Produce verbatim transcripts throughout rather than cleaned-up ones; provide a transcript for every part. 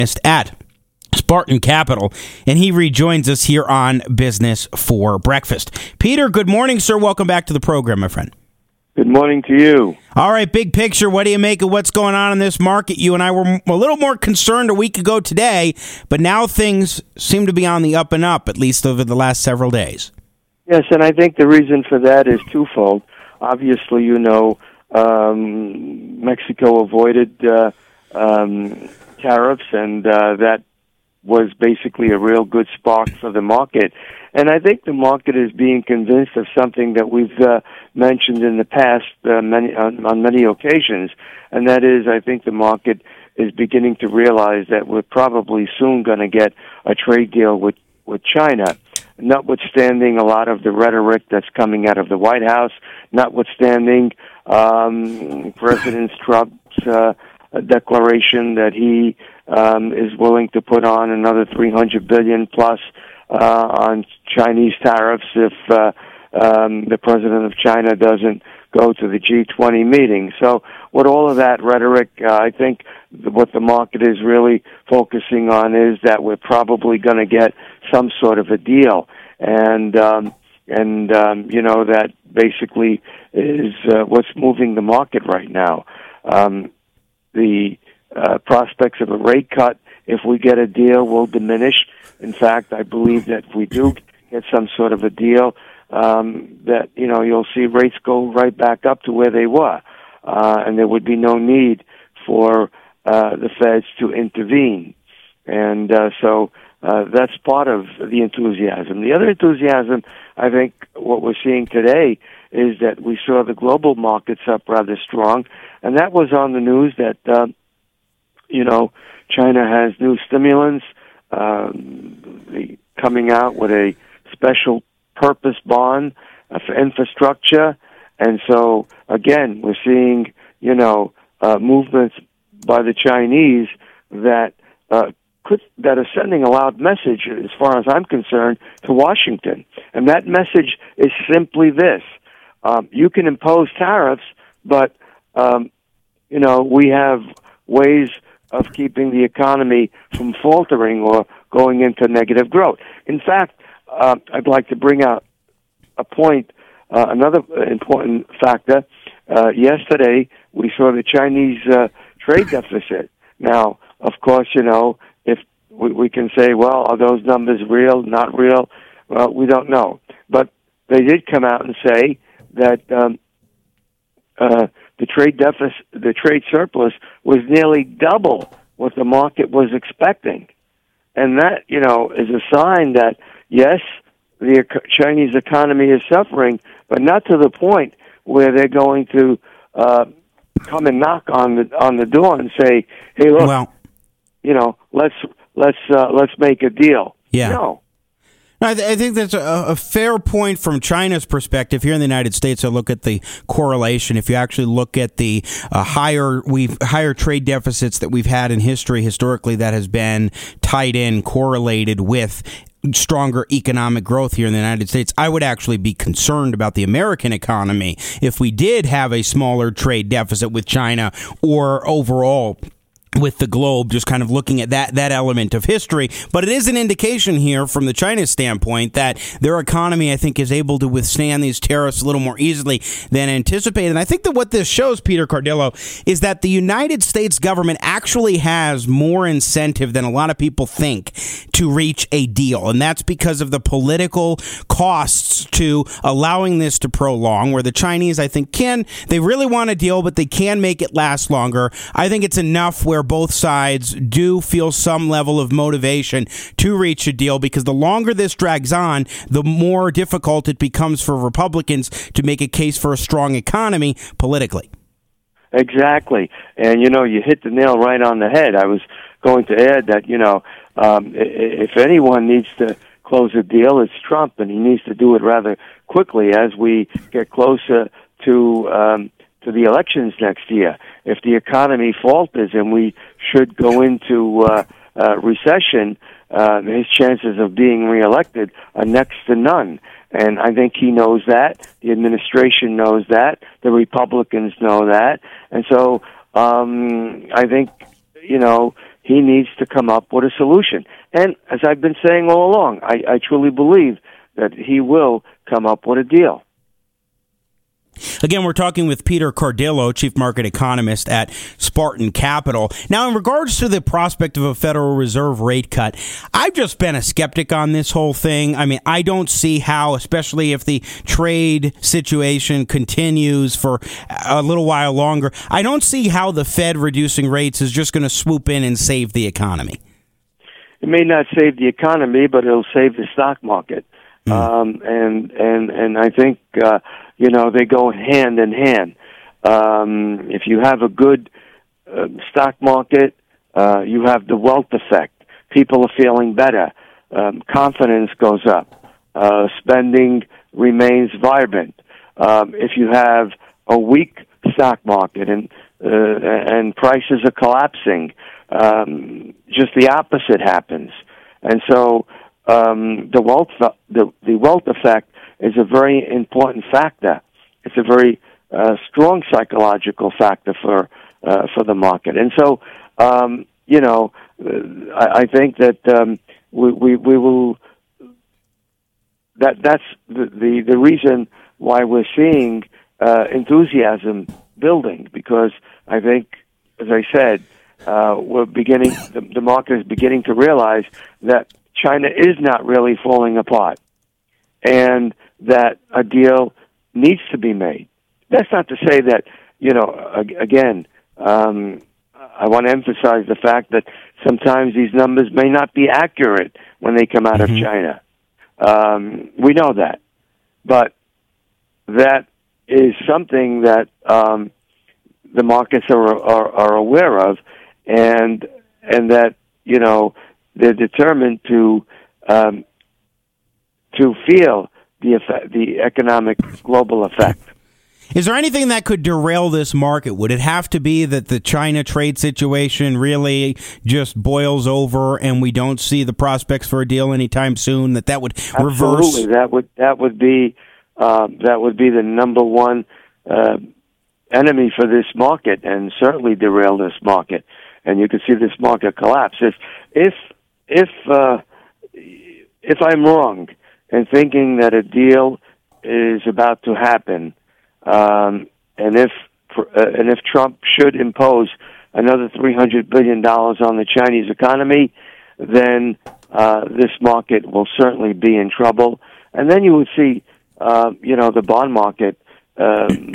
economist at Spartan Capital, and he rejoins us here on Business for Breakfast. Peter, good morning, sir. Welcome back to the program, my friend. Good morning to you. All right, big picture. What do you make of what's going on in this market? You and I were a little more concerned a week ago today, but now things seem to be on the up and up, at least over the last several days. Yes, and I think the reason for that is twofold. Obviously, you know, um, Mexico avoided uh, um, tariffs, and uh, that was basically a real good spark for the market. And I think the market is being convinced of something that we've uh, mentioned in the past uh, many, on, on many occasions, and that is I think the market is beginning to realize that we're probably soon going to get a trade deal with, with China, notwithstanding a lot of the rhetoric that's coming out of the White House, notwithstanding um, President Trump's uh, declaration that he um, is willing to put on another three hundred billion dollars plus uh, on Chinese tariffs if uh, um, the president of China doesn't go to the G twenty meeting. So with all of that rhetoric, uh, I think what the market is really focusing on is that we're probably going to get some sort of a deal. And, um, and um, you know, that basically is uh, what's moving the market right now. Um, the uh, prospects of a rate cut, if we get a deal, will diminish. In fact, I believe that if we do get some sort of a deal, um, that, you know, you'll see rates go right back up to where they were. Uh, and there would be no need for uh, the Feds to intervene. And uh, so uh, that's part of the enthusiasm. The other enthusiasm, I think, what we're seeing today is that we saw the global markets up rather strong, and that was on the news that, uh, you know, China has new stimulants um, the, coming out with a special purpose bond uh, for infrastructure. And so, again, we're seeing, you know, uh, movements by the Chinese that uh, could, that are sending a loud message, as far as I'm concerned, to Washington. And that message is simply this. Um, you can impose tariffs, but, um, you know, we have ways of keeping the economy from faltering or going into negative growth. In fact, uh, I'd like to bring out a point, uh, another important factor. Uh, yesterday, we saw the Chinese uh, trade deficit. Now, of course, you know, if we, we can say, well, are those numbers real, not real? Well, we don't know. But they did come out and say that um, uh, the trade deficit, the trade surplus, was nearly double what the market was expecting, and that, you know, is a sign that yes, the Chinese economy is suffering, but not to the point where they're going to uh, come and knock on the on the door and say, "Hey, look, well, you know, let's let's uh, let's make a deal." Yeah. No. I, th- I think that's a, a fair point from China's perspective. Here in the United States, I look at the correlation. If you actually look at the uh, higher we've higher trade deficits that we've had in history, historically, that has been tied in, correlated with stronger economic growth here in the United States. I would actually be concerned about the American economy if we did have a smaller trade deficit with China, or overall with the globe, just kind of looking at that that element of history. But it is an indication here from the China standpoint that their economy, I think, is able to withstand these tariffs a little more easily than anticipated. And I think that what this shows, Peter Cardillo, is that the United States government actually has more incentive than a lot of people think to reach a deal. And that's because of the political costs to allowing this to prolong, where the Chinese, I think, can, they really want a deal, but they can make it last longer. I think it's enough where both sides do feel some level of motivation to reach a deal, because the longer this drags on, the more difficult it becomes for Republicans to make a case for a strong economy politically. Exactly. And, you know, you hit the nail right on the head. I was going to add that, you know, um, if anyone needs to close a deal, it's Trump, and he needs to do it rather quickly as we get closer to um, to the elections next year. If the economy falters and we should go into uh, uh, recession, uh, his chances of being reelected are next to none. And I think he knows that. The administration knows that. The Republicans know that. And so um, I think, you know, he needs to come up with a solution. And as I've been saying all along, I, I truly believe that he will come up with a deal. Again, we're talking with Peter Cardillo, chief market economist at Spartan Capital. Now, in regards to the prospect of a Federal Reserve rate cut, I've just been a skeptic on this whole thing. I mean, I don't see how, especially if the trade situation continues for a little while longer, I don't see how the Fed reducing rates is just going to swoop in and save the economy. It may not save the economy, but it'll save the stock market. Mm. Um, and, and, and I think, uh, you know, they go hand in hand. Um, if you have a good uh, stock market, uh, you have the wealth effect. People are feeling better. Um, confidence goes up. Uh, spending remains vibrant. Um, if you have a weak stock market and uh, and prices are collapsing, um, just the opposite happens. And so um, the wealth the the wealth effect is a very important factor. It's a very uh, strong psychological factor for uh, for the market. And so, um, you know, I, I think that um, we, we we will. That that's the the, the reason why we're seeing uh, enthusiasm building, because I think, as I said, uh, we're beginning. The, the market is beginning to realize that China is not really falling apart, and that a deal needs to be made. That's not to say that, you know, again, um, I want to emphasize the fact that sometimes these numbers may not be accurate when they come out mm-hmm. of China. Um, we know that. But that is something that um, the markets are, are, are aware of, and and that, you know, they're determined to um, to feel the effect, the economic global effect. Is there anything that could derail this market? Would it have to be that the China trade situation really just boils over and we don't see the prospects for a deal anytime soon, that that would reverse? Absolutely. That would that would be uh, that would be the number one uh, enemy for this market, and certainly derail this market. And you could see this market collapse if if if uh, if I'm wrong and thinking that a deal is about to happen, um, and if uh, and if Trump should impose another three hundred billion dollars on the Chinese economy, then uh, this market will certainly be in trouble. And then you would see, uh, you know, the bond market, um,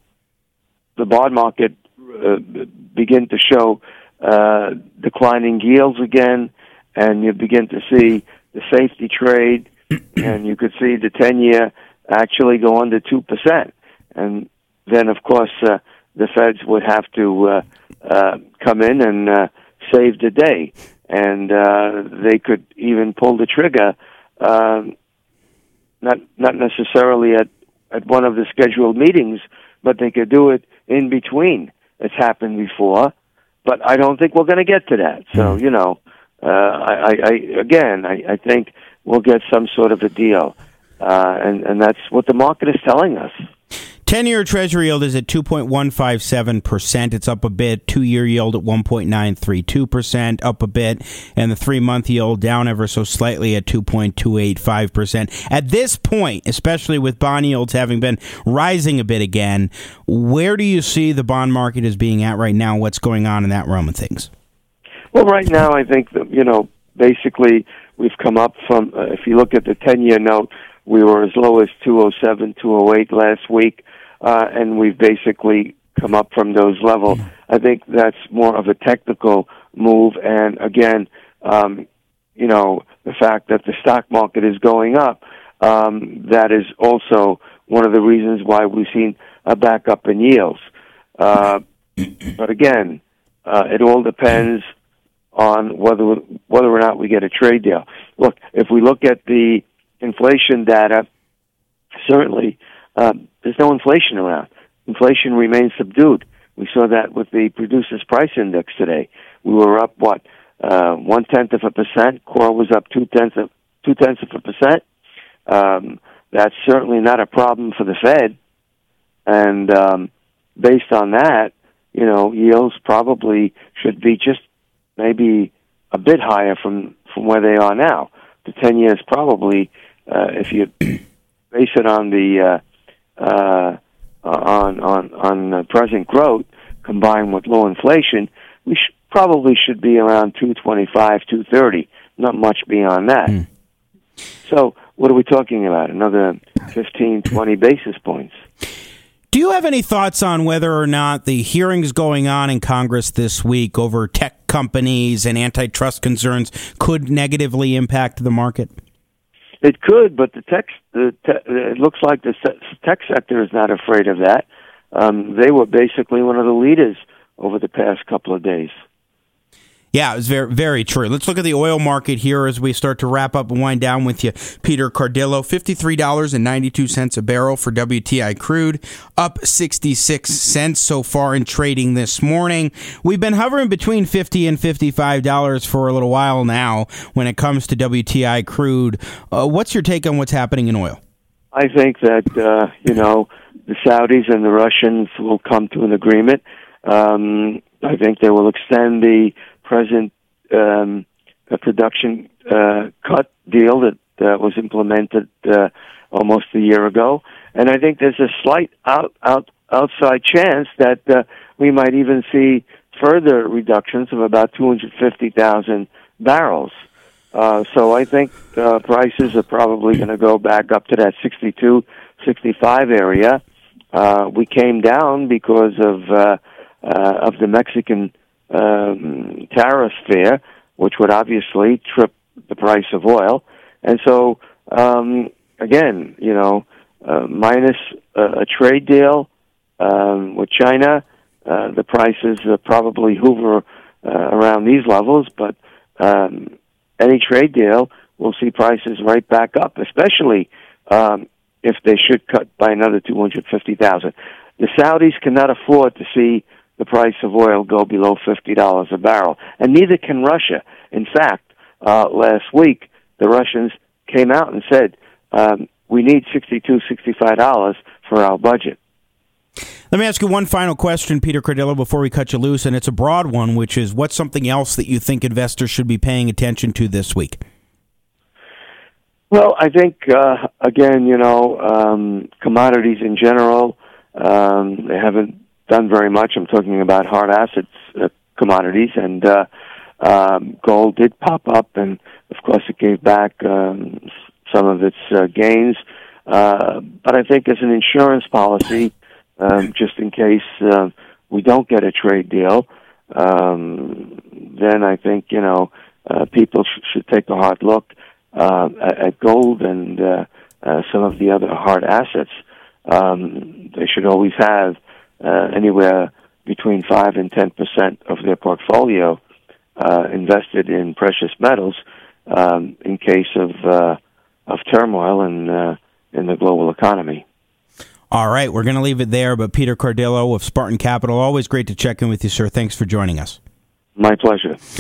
the bond market uh, begin to show uh, declining yields again, and you begin to see the safety trade, and you could see the ten-year actually go under two percent. And then, of course, uh, the Feds would have to uh, uh, come in and uh, save the day. And uh, they could even pull the trigger, um, not not necessarily at, at one of the scheduled meetings, but they could do it in between. It's happened before, but I don't think we're going to get to that. So, you know, uh, I, I, again, I, I think we'll get some sort of a deal. Uh, and, and that's what the market is telling us. ten-year Treasury yield is at two point one five seven percent. It's up a bit. Two-year yield at one point nine three two percent, up a bit. And the three-month yield down ever so slightly at two point two eight five percent. At this point, especially with bond yields having been rising a bit again, where do you see the bond market as being at right now? What's going on in that realm of things? Well, right now, I think that, you know, basically we've come up from, uh, if you look at the ten-year note, we were as low as two oh seven, two oh eight last week. Uh, and we've basically come up from those levels. I think that's more of a technical move. And again, um, you know, the fact that the stock market is going up, um, that is also one of the reasons why we've seen a backup in yields. Uh, but again, uh, it all depends on whether whether or not we get a trade deal. Look, if we look at the inflation data, certainly uh, there's no inflation around. Inflation remains subdued. We saw that with the Producers Price Index today. We were up, what, uh, one-tenth of a percent. Core was up two-tenths of, two-tenths of a percent. Um, that's certainly not a problem for the Fed. And um, based on that, you know, yields probably should be just maybe a bit higher from, from where they are now. The ten years probably, uh, if you base it on the uh, uh, on on on uh, present growth combined with low inflation, we sh- probably should be around two twenty-five, two thirty. Not much beyond that. Mm. So what are we talking about? Another fifteen, twenty basis points. Do you have any thoughts on whether or not the hearings going on in Congress this week over tech companies and antitrust concerns could negatively impact the market? It could, but the tech, the te- it looks like the tech sector is not afraid of that. Um, they were basically one of the leaders over the past couple of days. Yeah, it was very, very true. Let's look at the oil market here as we start to wrap up and wind down with you, Peter Cardillo. fifty-three dollars and ninety-two cents a barrel for W T I crude, up sixty-six cents so far in trading this morning. We've been hovering between fifty dollars and fifty-five dollars for a little while now when it comes to W T I crude. Uh, what's your take on what's happening in oil? I think that, uh, you know, the Saudis and the Russians will come to an agreement. Um, I think they will extend the present um, production uh, cut deal that uh, was implemented uh, almost a year ago, and I think there's a slight out, out outside chance that uh, we might even see further reductions of about two hundred fifty thousand barrels. Uh, so I think uh, prices are probably going to go back up to that sixty-two, sixty-five area. Uh, we came down because of uh, uh, of the Mexican Um, tariff there, which would obviously trip the price of oil. And so, um, again, you know, uh, minus a, a trade deal um, with China, uh, the prices uh, probably hover uh, around these levels, but um, any trade deal will see prices right back up, especially um, if they should cut by another two hundred fifty thousand. The Saudis cannot afford to see the price of oil go below fifty dollars a barrel, and neither can Russia. In fact, uh, last week, the Russians came out and said, um, we need sixty-two, sixty-five dollars for our budget. Let me ask you one final question, Peter Cardillo, before we cut you loose, and it's a broad one, which is what's something else that you think investors should be paying attention to this week? Well, I think, uh, again, you know, um, commodities in general, um, they haven't done very much. I'm talking about hard assets, uh, commodities, and uh, um, gold did pop up, and of course it gave back um, some of its uh, gains. Uh, but I think as an insurance policy, um, just in case uh, we don't get a trade deal, um, then I think, you know, uh, people sh- should take a hard look uh, at, at gold and uh, uh, some of the other hard assets. Um, they should always have Uh, anywhere between five and ten percent of their portfolio uh, invested in precious metals um, in case of uh, of turmoil in uh, in the global economy. All right, we're going to leave it there. But Peter Cardillo of Spartan Capital, always great to check in with you, sir. Thanks for joining us. My pleasure.